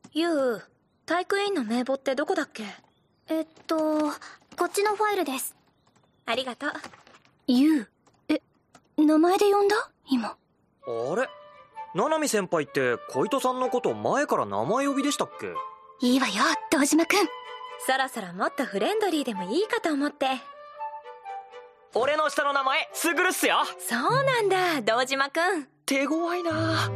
ユウ、体育委員の名簿ってどこだっけ？ こっちのファイルです。 ありがとう。 ユウ、名前で呼んだ？今。 あれ？七海先輩って小糸さんのこと前から名前呼びでしたっけ？ いいわよ、堂島くん。 そろそろもっとフレンドリーでもいいかと思って。 俺の下の名前、スグルっすよ。 そうなんだ、堂島くん。 手強いな。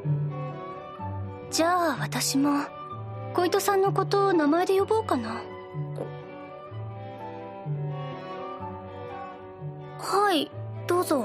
じゃあ私も小糸さんのことを名前で呼ぼうかな。 はい、どうぞ。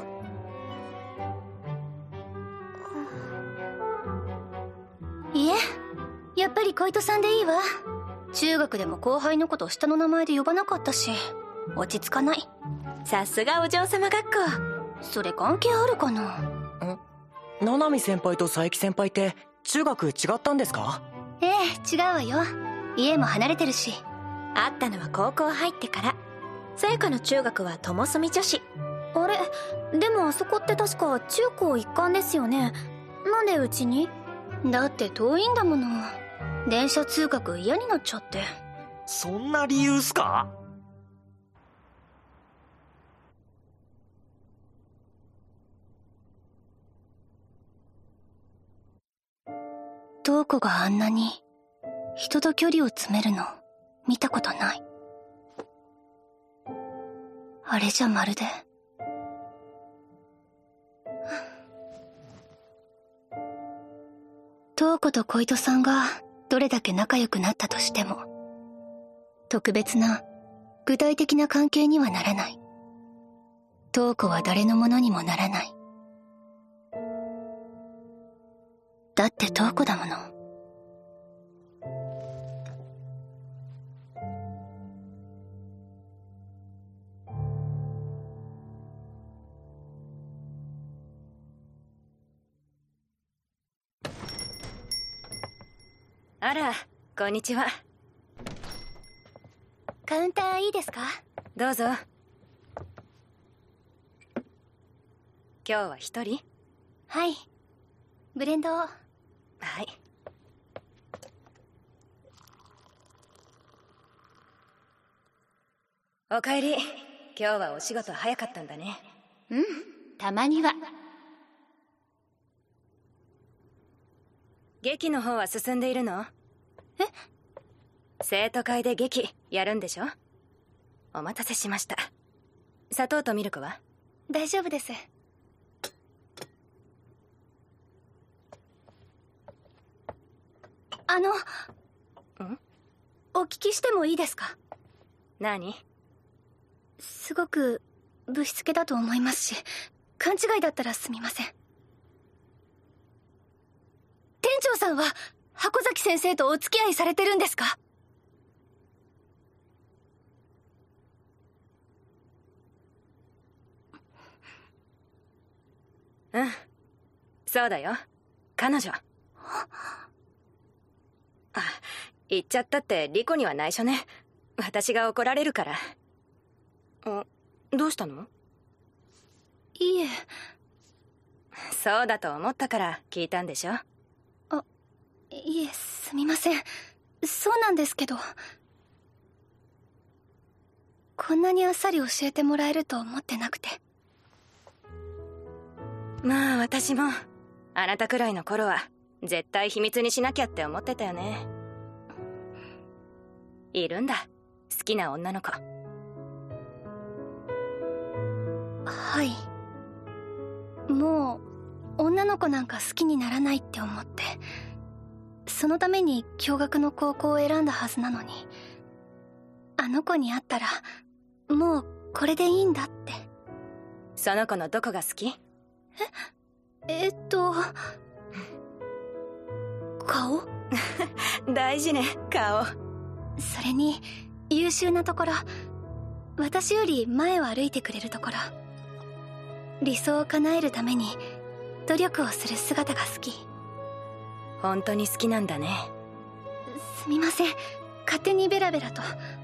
いえ、やっぱり小糸さんでいいわ。中学でも後輩のこと下の名前で呼ばなかったし、落ち着かない。 さすがお嬢様学校。 それ関係あるかな？ 七海先輩と佐伯先輩って中学違ったんですか？ ええ、違うわよ。家も離れてるし。 会ったのは高校入ってから。さやかの中学は友住女子。 あれ、でもあそこって確か中高一貫ですよね。なんでうちに？ だって遠いんだもの。電車通学嫌になっちゃって。 そんな理由っすか？ 瞳子があんなに人と距離を詰めるの見たことない。あれじゃまるで瞳子と小糸さんがどれだけ仲良くなったとしても特別な具体的な関係にはならない。瞳子は誰のものにもならない。だって瞳子だもの。 あら、こんにちは。 カウンターいいですか？ どうぞ。今日は一人？ はい。ブレンドを。 はい。おかえり。今日はお仕事早かったんだね。 うん、たまには。 劇の方は進んでいるの？生徒会で劇やるんでしょ？お待たせしました。砂糖とミルクは？ 大丈夫です。お聞きしてもいいですか？ 何？ すごくぶしつけだと思いますし、勘違いだったらすみません。店長さんは箱崎先生とお付き合いされてるんですか？ うん、そうだよ、彼女。あ、言っちゃったってリコには内緒ね。私が怒られるから。どうしたの？ いいえ。 そうだと思ったから聞いたんでしょ？ いえ、すみません。そうなんですけど、こんなにあっさり教えてもらえると思ってなくて。 まあ私もあなたくらいの頃は絶対秘密にしなきゃって思ってたよね。いるんだ、好きな女の子。 はい。もう女の子なんか好きにならないって思って、そのために共学の高校を選んだはずなのに、あの子に会ったらもうこれでいいんだって。 その子のどこが好き？ 顔？ 大事ね、顔。 それに優秀なところ、私より前を歩いてくれるところ、理想を叶えるために努力をする姿が好き。 本当に好きなんだね。 すみません、勝手にベラベラと。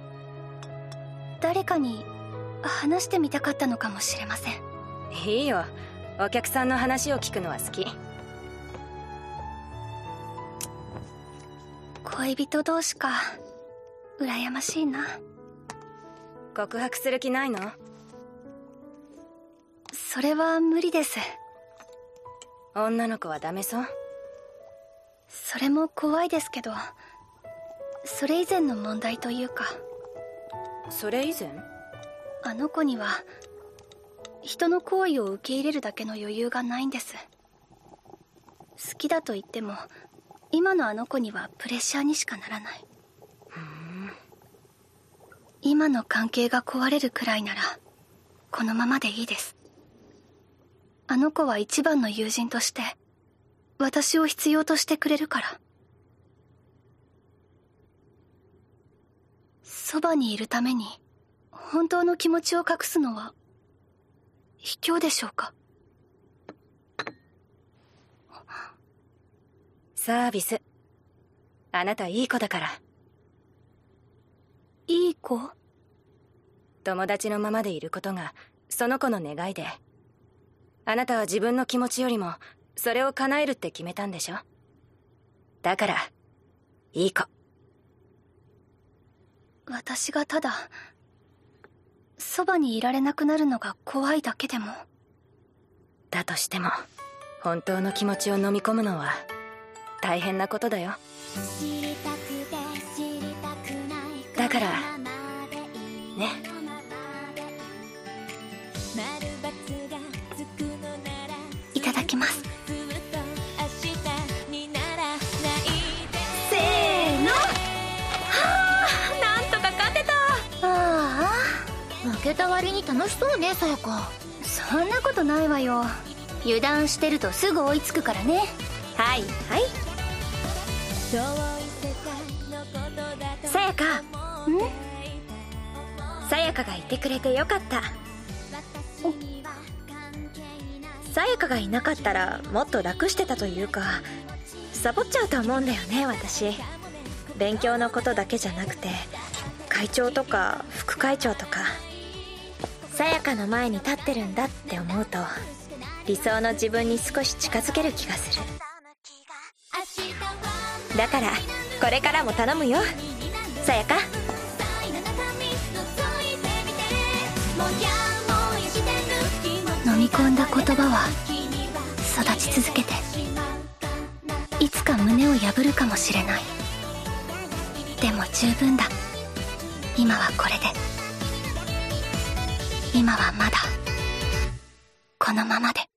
誰かに話してみたかったのかもしれません。 いいよ、お客さんの話を聞くのは好き。 恋人同士か。羨ましいな。 告白する気ないの？ それは無理です。 女の子はダメそう？ それも怖いですけど、それ以前の問題というか。 それ以前？ あの子には人の好意を受け入れるだけの余裕がないんです。好きだと言っても今のあの子にはプレッシャーにしかならない。今の関係が壊れるくらいならこのままでいいです。あの子は一番の友人として私を必要としてくれるから。そばにいるために本当の気持ちを隠すのは卑怯でしょうか。 サービス。あなたいい子だから。 いい子？ 友達のままでいることがその子の願いで、あなたは自分の気持ちよりもそれを叶えるって決めたんでしょ。だからいい子。 私がただそばにいられなくなるのが怖いだけでも。 だとしても本当の気持ちを飲み込むのは大変なことだよ。だからね。 いただきます。せーの。はあ、なんとか勝てた。ああ、 負けた割に楽しそうね、さやか。 そんなことないわよ。油断してるとすぐ追いつくからね。 はいはい。さやか。さやかがいてくれてよかった。さやかがいなかったらもっと楽してたというか、サボっちゃうと思うんだよね。私勉強のことだけじゃなくて会長とか副会長とか、さやかの前に立ってるんだって思うと理想の自分に少し近づける気がする。だからこれからも頼むよ、さやか。 飲み込んだ言葉は育ち続けて、いつか胸を破るかもしれない。でも十分だ。今はこれで。今はまだこのままで。